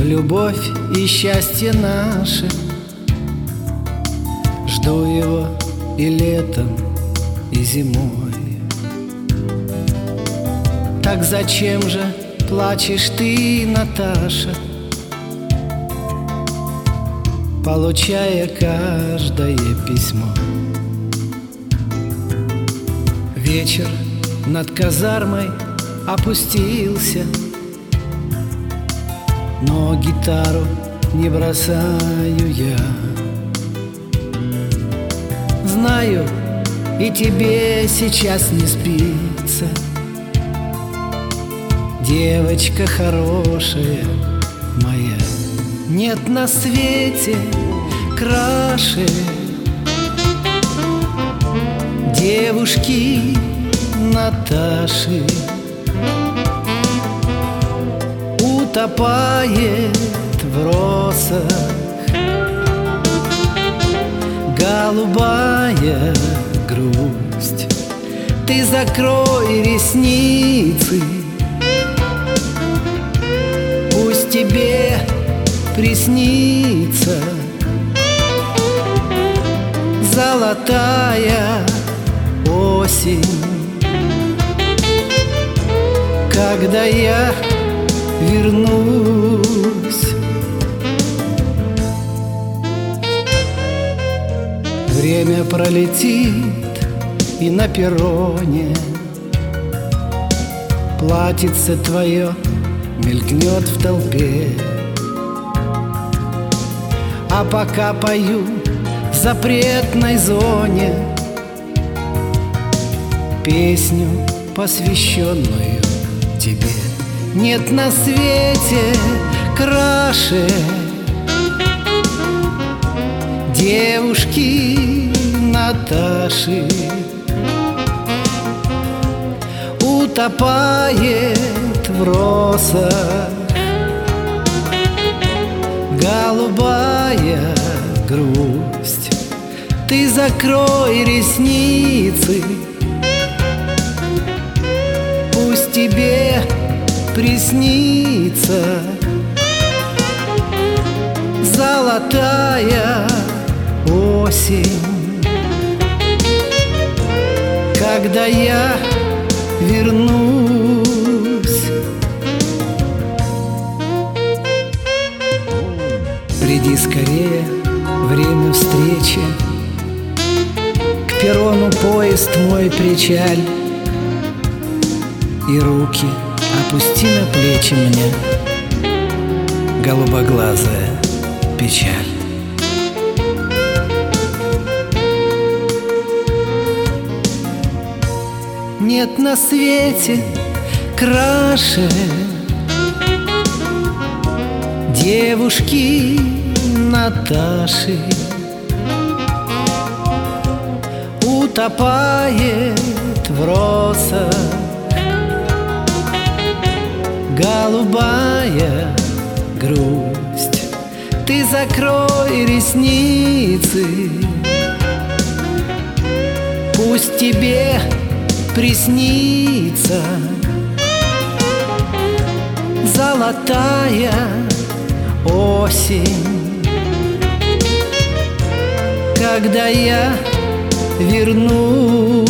любовь и счастье наше. Жду его и летом, и зимой. Так зачем же плачешь ты, Наташа, получая каждое письмо? Вечер над казармой опустился, но гитару не бросаю я. Знаю, и тебе сейчас не спится, девочка хорошая моя. Нет на свете краше девушки Наташи. Утопает в росах голубая грусть. Ты закрой ресницы, пусть тебе приснится золотая осень, когда я вернусь. Время пролетит, и на перроне платьице твое мелькнет в толпе. А пока пою в запретной зоне песню, посвященную тебе. Нет на свете краше девушки Наташи. Утопает в росах голубая грусть. Ты закрой ресницы, пусть тебе приснится золотая осень, когда я вернусь. Приди скорее, время встречи, к перрону поезд мой причаль, и руки опусти на плечи мне, голубоглазая печаль. Нет на свете краше девушки Наташи. Утопает в росах голубая грусть. Ты закрой ресницы, пусть тебе приснится золотая осень, когда я вернусь.